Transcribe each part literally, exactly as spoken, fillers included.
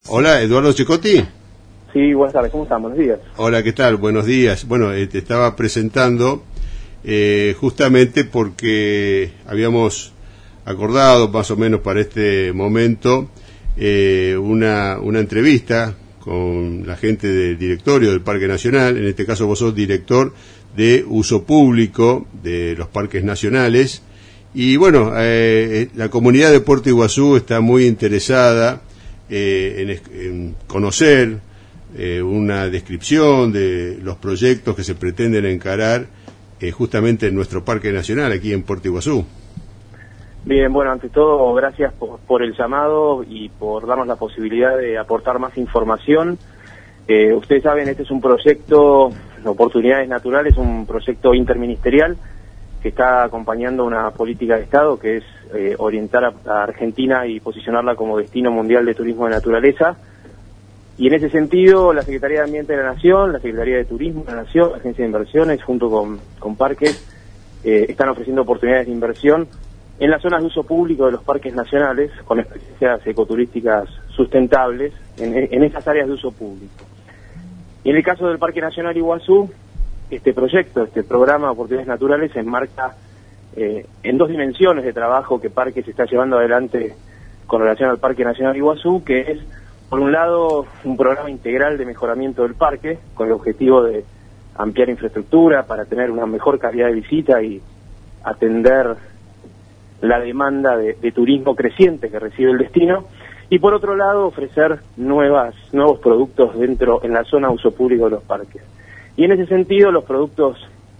Hola, Eduardo Chicotti. Sí, buenas tardes, ¿cómo están? Buenos días. Hola, ¿qué tal? Buenos días. Bueno, eh, te estaba presentando eh, justamente porque habíamos acordado más o menos para este momento eh, una, una entrevista con la gente del directorio del Parque Nacional. En este caso vos sos director de uso público de los parques nacionales. Y bueno, eh, la comunidad de Puerto Iguazú está muy interesada eh, en, en conocer eh, una descripción de los proyectos que se pretenden encarar eh, justamente en nuestro Parque Nacional, aquí en Puerto Iguazú. Bien, bueno, ante todo, gracias por, por el llamado y por darnos la posibilidad de aportar más información. Eh, ustedes saben, este es un proyecto, Oportunidades Naturales, un proyecto interministerial que está acompañando una política de Estado que es eh, orientar a, a Argentina y posicionarla como destino mundial de turismo de naturaleza. Y en ese sentido, la Secretaría de Ambiente de la Nación, la Secretaría de Turismo de la Nación, la Agencia de Inversiones, junto con, con Parques, eh, están ofreciendo oportunidades de inversión en las zonas de uso público de los parques nacionales, con experiencias ecoturísticas sustentables en, en esas áreas de uso público. Y en el caso del Parque Nacional Iguazú, este proyecto, este programa de Oportunidades Naturales se enmarca eh, en dos dimensiones de trabajo que Parques está llevando adelante con relación al Parque Nacional Iguazú, que es, por un lado, un programa integral de mejoramiento del parque, con el objetivo de ampliar infraestructura para tener una mejor calidad de visita y atender la demanda de, de turismo creciente que recibe el destino, y por otro lado ofrecer nuevas nuevos productos dentro en la zona de uso público de los parques. Y en ese sentido, los productos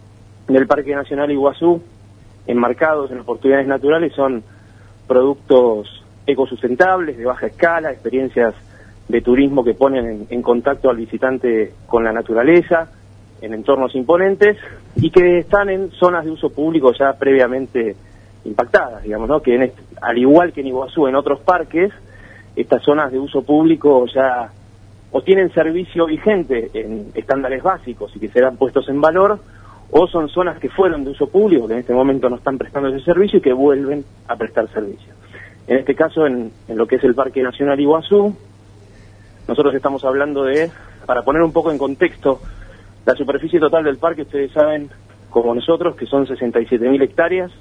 del Parque Nacional Iguazú, enmarcados en oportunidades naturales, son productos ecosustentables, de baja escala, experiencias de turismo que ponen en, en contacto al visitante con la naturaleza, en entornos imponentes, y que están en zonas de uso público ya previamente impactadas, digamos, ¿no? Que en este, al igual que en Iguazú, en otros parques, estas zonas de uso público ya o tienen servicio vigente en estándares básicos y que serán puestos en valor, o son zonas que fueron de uso público, que en este momento no están prestando ese servicio y que vuelven a prestar servicio. En este caso, en, en lo que es el Parque Nacional Iguazú, nosotros estamos hablando de, para poner un poco en contexto, la superficie total del parque, ustedes saben, como nosotros, que son sesenta y siete mil hectáreas,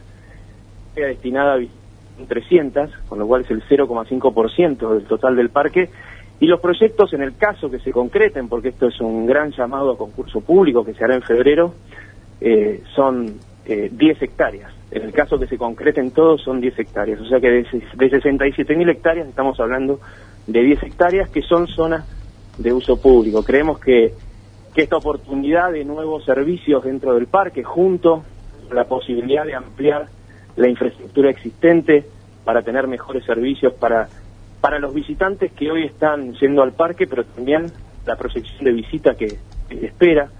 destinada a trescientas, con lo cual es el cero coma cinco por ciento del total del parque, y los proyectos, en el caso que se concreten, porque esto es un gran llamado a concurso público que se hará en febrero, eh, son eh, diez hectáreas. En el caso que se concreten todos, son diez hectáreas. O sea que de, de sesenta y siete mil hectáreas estamos hablando de diez hectáreas que son zonas de uso público. Creemos que, que esta oportunidad de nuevos servicios dentro del parque, junto a la posibilidad de ampliar la infraestructura existente para tener mejores servicios para para los visitantes que hoy están yendo al parque, pero también la proyección de visita que, que se espera,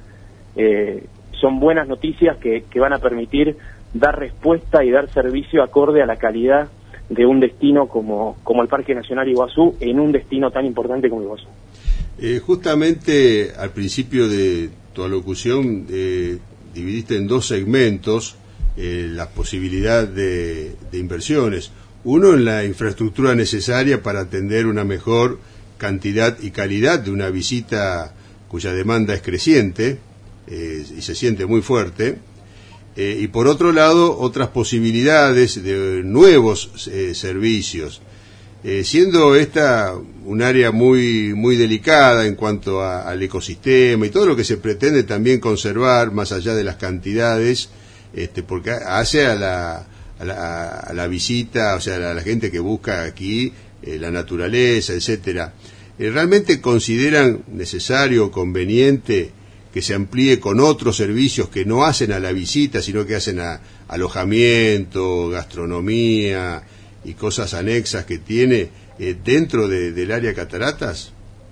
eh, son buenas noticias que, que van a permitir dar respuesta y dar servicio acorde a la calidad de un destino como, como el Parque Nacional Iguazú, en un destino tan importante como Iguazú. Eh, justamente al principio de tu alocución eh, dividiste en dos segmentos eh, la posibilidad de, de inversiones. Uno, en la infraestructura necesaria para atender una mejor cantidad y calidad de una visita cuya demanda es creciente eh, y se siente muy fuerte. Eh, y por otro lado, otras posibilidades de nuevos eh, servicios. Eh, siendo esta un área muy muy delicada en cuanto a, al ecosistema y todo lo que se pretende también conservar, más allá de las cantidades, este, porque hace a la... A la, a la visita, o sea, a la gente que busca aquí eh, la naturaleza, etcétera. Eh, ¿Realmente consideran necesario o conveniente que se amplíe con otros servicios que no hacen a la visita, sino que hacen a alojamiento, gastronomía y cosas anexas que tiene eh, dentro de, del área cataratas?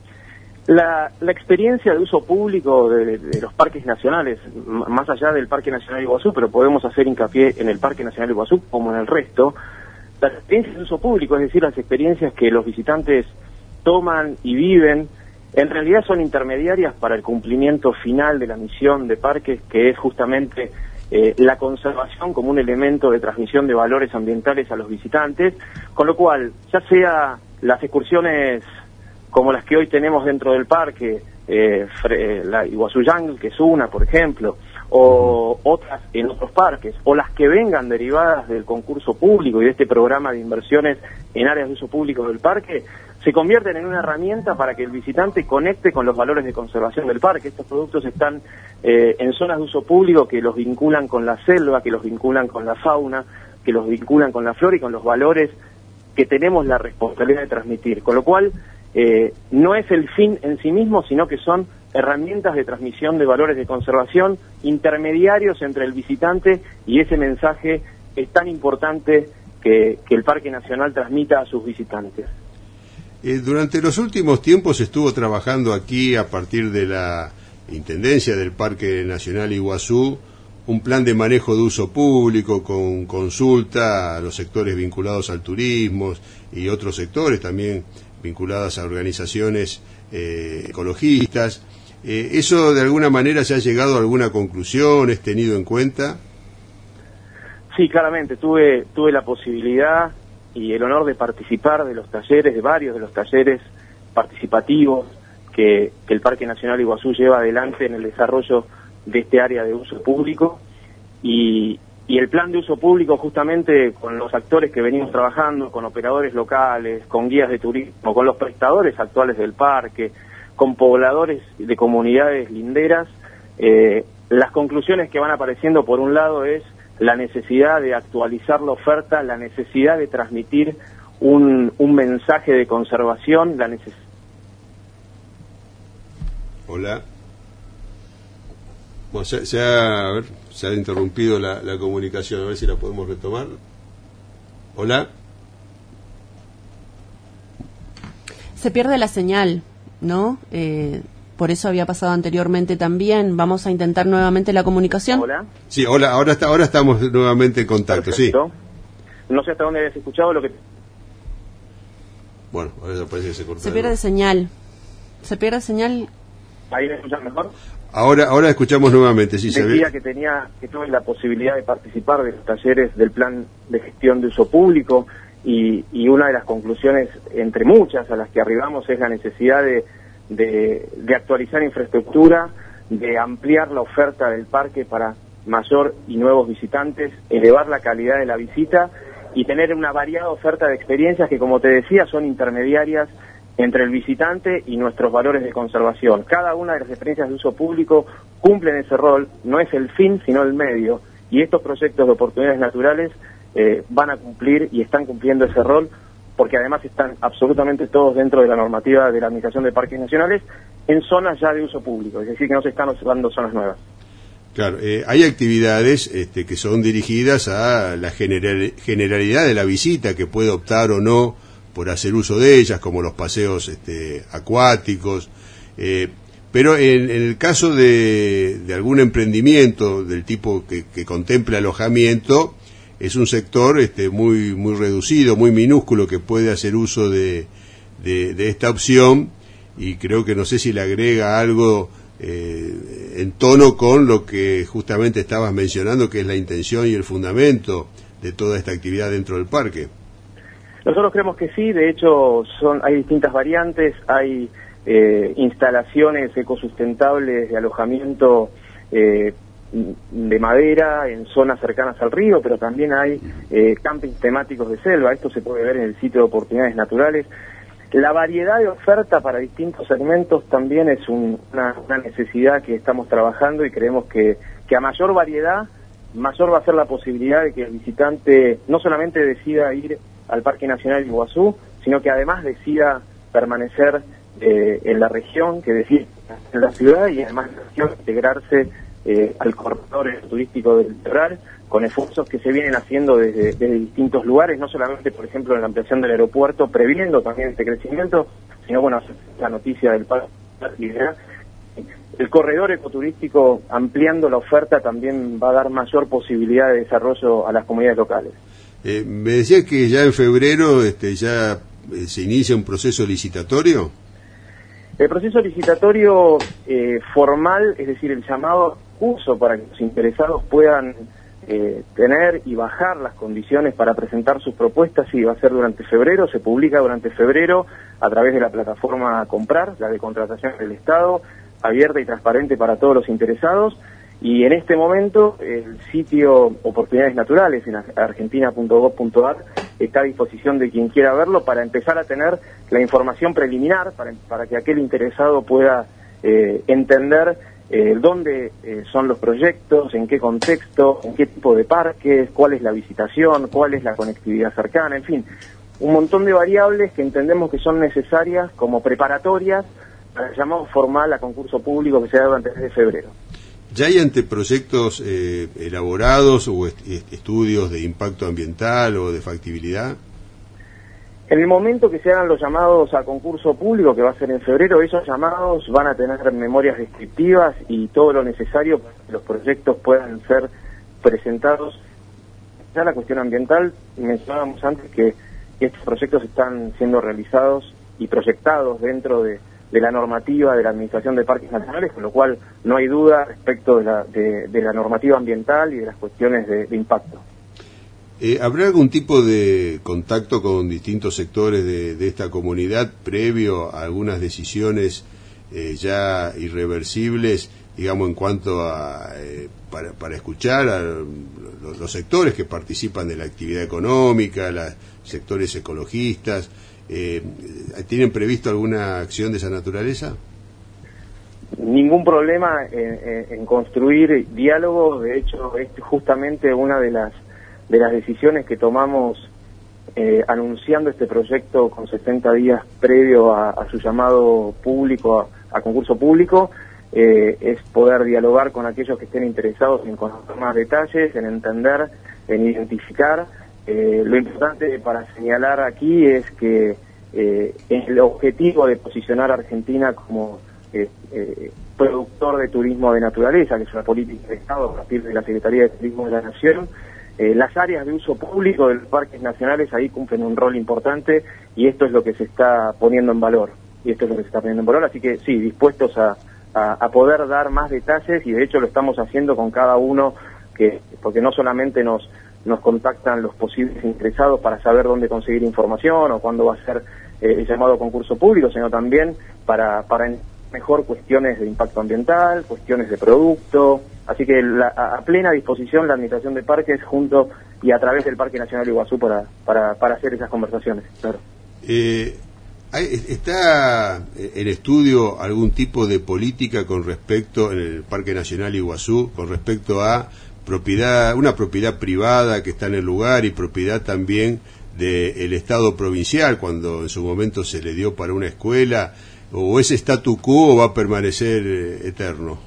La, la experiencia de uso público de, de los parques nacionales, más allá del Parque Nacional Iguazú, pero podemos hacer hincapié en el Parque Nacional Iguazú como en el resto, las experiencias de uso público, es decir, las experiencias que los visitantes toman y viven, en realidad son intermediarias para el cumplimiento final de la misión de parques, que es justamente eh, la conservación como un elemento de transmisión de valores ambientales a los visitantes, con lo cual, ya sea las excursiones como las que hoy tenemos dentro del parque, eh, la Iguazú Jungle, que es una, por ejemplo, o otras en otros parques, o las que vengan derivadas del concurso público y de este programa de inversiones en áreas de uso público del parque, se convierten en una herramienta para que el visitante conecte con los valores de conservación del parque. Estos productos están eh, en zonas de uso público que los vinculan con la selva, que los vinculan con la fauna, que los vinculan con la flora y con los valores que tenemos la responsabilidad de transmitir. Con lo cual, eh, no es el fin en sí mismo, sino que son herramientas de transmisión de valores de conservación, intermediarios entre el visitante y ese mensaje es tan importante que, que el Parque Nacional transmita a sus visitantes. Eh, durante los últimos tiempos estuvo trabajando aquí, a partir de la Intendencia del Parque Nacional Iguazú, un plan de manejo de uso público con consulta a los sectores vinculados al turismo y otros sectores también vinculados a organizaciones eh, ecologistas. Eh, ¿Eso de alguna manera se ha llegado a alguna conclusión? ¿Es tenido en cuenta? Sí, claramente. Tuve, tuve la posibilidad y el honor de participar de los talleres, de varios de los talleres participativos que, que el Parque Nacional Iguazú lleva adelante en el desarrollo de este área de uso público, y, y el plan de uso público, justamente con los actores que venimos trabajando, con operadores locales, con guías de turismo, con los prestadores actuales del parque, con pobladores de comunidades linderas, eh, las conclusiones que van apareciendo, por un lado, es la necesidad de actualizar la oferta, la necesidad de transmitir un, un mensaje de conservación, la necesidad... Hola. Bueno, se, se, ha, a ver, se ha interrumpido la, la comunicación, a ver si la podemos retomar. Hola. Se pierde la señal, ¿no? Eh, por eso había pasado anteriormente también. Vamos a intentar nuevamente la comunicación. Hola. Sí, hola, ahora, está, ahora estamos nuevamente en contacto. Perfecto. Sí. No sé hasta dónde habías escuchado lo que... Bueno, ahora parece que se cortó. Se pierde señal. Se pierde señal. ¿Ahí me escuchan mejor? Ahora, ahora escuchamos nuevamente, sí. Decía que tenía, que tuve la posibilidad de participar de los talleres del plan de gestión de uso público, y, y una de las conclusiones, entre muchas a las que arribamos, es la necesidad de, de, de actualizar infraestructura, de ampliar la oferta del parque para mayor y nuevos visitantes, elevar la calidad de la visita y tener una variada oferta de experiencias que, como te decía, son intermediarias entre el visitante y nuestros valores de conservación. Cada una de las experiencias de uso público cumplen ese rol, no es el fin, sino el medio, y estos proyectos de oportunidades naturales eh, van a cumplir y están cumpliendo ese rol, porque además están absolutamente todos dentro de la normativa de la Administración de Parques Nacionales en zonas ya de uso público, es decir, que no se están observando zonas nuevas. Claro, eh, hay actividades este, que son dirigidas a la general, generalidad de la visita, que puede optar o no por hacer uso de ellas, como los paseos este, acuáticos, eh, pero en, en el caso de, de algún emprendimiento del tipo que, que contemple alojamiento, es un sector este, muy muy reducido, muy minúsculo, que puede hacer uso de, de, de esta opción, y creo que no sé si le agrega algo eh, en tono con lo que justamente estabas mencionando, que es la intención y el fundamento de toda esta actividad dentro del parque. Nosotros creemos que sí, de hecho son hay distintas variantes, hay eh, instalaciones ecosustentables de alojamiento eh, de madera en zonas cercanas al río, pero también hay eh, campings temáticos de selva. Esto se puede ver en el sitio de oportunidades naturales. La variedad de oferta para distintos segmentos también es un, una, una necesidad que estamos trabajando, y creemos que, que a mayor variedad, mayor va a ser la posibilidad de que el visitante no solamente decida ir al Parque Nacional Iguazú, sino que además decida permanecer eh, en la región, que decida en la ciudad, y además integrarse eh, al corredor turístico del litoral, con esfuerzos que se vienen haciendo desde, desde distintos lugares, no solamente, por ejemplo, en la ampliación del aeropuerto, previendo también este crecimiento, sino, bueno, la noticia del Parque. El corredor ecoturístico, ampliando la oferta, también va a dar mayor posibilidad de desarrollo a las comunidades locales. Eh, me decía que ya en febrero este, ya eh, se inicia un proceso licitatorio. El proceso licitatorio eh, formal, es decir, el llamado curso para que los interesados puedan eh, tener y bajar las condiciones para presentar sus propuestas, sí, va a ser durante febrero, se publica durante febrero a través de la plataforma Comprar, la de contratación del Estado, abierta y transparente para todos los interesados, y en este momento el sitio Oportunidades Naturales en argentina punto gov punto ar está a disposición de quien quiera verlo para empezar a tener la información preliminar, para, para que aquel interesado pueda eh, entender eh, dónde eh, son los proyectos, en qué contexto, en qué tipo de parques, cuál es la visitación, cuál es la conectividad cercana, en fin, un montón de variables que entendemos que son necesarias como preparatorias para el llamado formal a concurso público que se da durante el mes de febrero. ¿Ya hay anteproyectos eh, elaborados o est estudios de impacto ambiental o de factibilidad? En el momento que se hagan los llamados a concurso público, que va a ser en febrero, esos llamados van a tener memorias descriptivas y todo lo necesario para que los proyectos puedan ser presentados. Ya la cuestión ambiental, mencionábamos antes que estos proyectos están siendo realizados y proyectados dentro de de la normativa de la Administración de Parques Nacionales, con lo cual no hay duda respecto de la, de, de la normativa ambiental y de las cuestiones de, de impacto. Eh, ¿Habrá algún tipo de contacto con distintos sectores de, de esta comunidad previo a algunas decisiones eh, ya irreversibles, digamos, en cuanto a, eh, para, para escuchar a los, los sectores que participan de la actividad económica, los sectores ecologistas? Eh, ¿Tienen previsto alguna acción de esa naturaleza? Ningún problema en, en, en construir diálogo. De hecho, es justamente una de las de las decisiones que tomamos eh, anunciando este proyecto con setenta días previo a, a su llamado público, a, a concurso público, eh, es poder dialogar con aquellos que estén interesados en conocer más detalles, en entender, en identificar. Eh, lo importante para señalar aquí es que eh, el objetivo de posicionar a Argentina como eh, eh, productor de turismo de naturaleza, que es una política de Estado a partir de la Secretaría de Turismo de la Nación, eh, las áreas de uso público de los parques nacionales ahí cumplen un rol importante y esto es lo que se está poniendo en valor. Y esto es lo que se está poniendo en valor, así que sí, dispuestos a, a, a poder dar más detalles y de hecho lo estamos haciendo con cada uno, que porque no solamente nos nos contactan los posibles interesados para saber dónde conseguir información o cuándo va a ser eh, el llamado concurso público, sino también para, para mejor cuestiones de impacto ambiental, cuestiones de producto. Así que la, a plena disposición la Administración de Parques junto y a través del Parque Nacional Iguazú para, para, para hacer esas conversaciones. Claro. Eh, ¿Está en estudio algún tipo de política con respecto, en el Parque Nacional Iguazú, con respecto a propiedad, una propiedad privada que está en el lugar y propiedad también del Estado provincial cuando en su momento se le dio para una escuela, o ese statu quo va a permanecer eterno?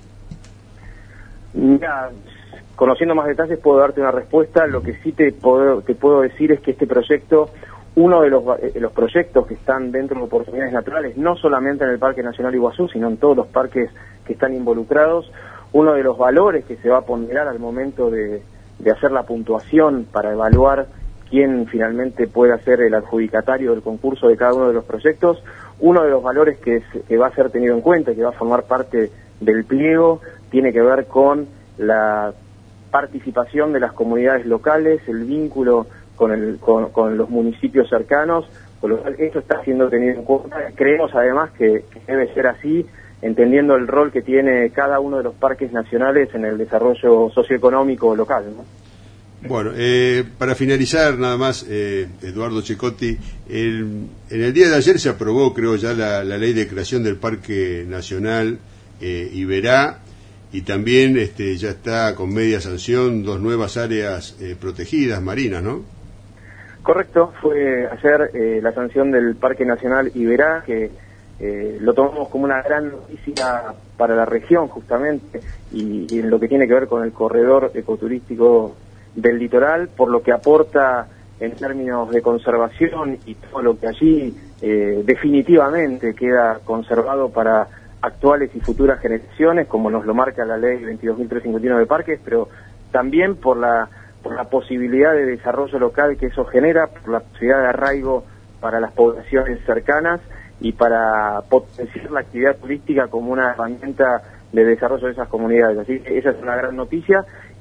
Mira, conociendo más detalles puedo darte una respuesta. Lo que sí te puedo, te puedo decir es que este proyecto, uno de los, eh, los proyectos que están dentro de Oportunidades Naturales, no solamente en el Parque Nacional Iguazú, sino en todos los parques que están involucrados, uno de los valores que se va a ponderar al momento de, de hacer la puntuación para evaluar quién finalmente puede ser el adjudicatario del concurso de cada uno de los proyectos, uno de los valores que, es, que va a ser tenido en cuenta y que va a formar parte del pliego tiene que ver con la participación de las comunidades locales, el vínculo con, el, con, con los municipios cercanos, por lo cual esto está siendo tenido en cuenta. Creemos además que, que debe ser así, entendiendo el rol que tiene cada uno de los parques nacionales en el desarrollo socioeconómico local, ¿no? Bueno, eh, para finalizar nada más, eh, Eduardo Cecotti, el, en el día de ayer se aprobó, creo ya, la, la ley de creación del Parque Nacional eh, Iberá, y también este, ya está con media sanción dos nuevas áreas eh, protegidas marinas, ¿no? Correcto, fue ayer eh, la sanción del Parque Nacional Iberá, que eh, lo tomamos como una gran noticia para la región justamente, y, y en lo que tiene que ver con el corredor ecoturístico del litoral, por lo que aporta en términos de conservación y todo lo que allí eh, definitivamente queda conservado para actuales y futuras generaciones, como nos lo marca la ley veintidós mil trescientos cincuenta y uno de parques, pero también por la por la posibilidad de desarrollo local que eso genera, por la posibilidad de arraigo para las poblaciones cercanas y para potenciar la actividad turística como una herramienta de desarrollo de esas comunidades. Así que esa es una gran noticia.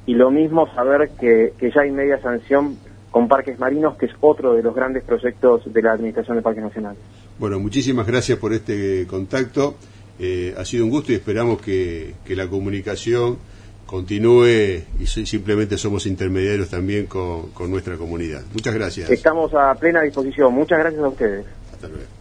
y lo mismo saber que, que ya hay media sanción con Parques Marinos, que es otro de los grandes proyectos de la Administración de Parques Nacionales. Bueno, muchísimas gracias por este contacto. Eh, ha sido un gusto y esperamos que, que la comunicación continúe y simplemente somos intermediarios también con, con nuestra comunidad. Muchas gracias. Estamos a plena disposición. Muchas gracias a ustedes. Hasta luego.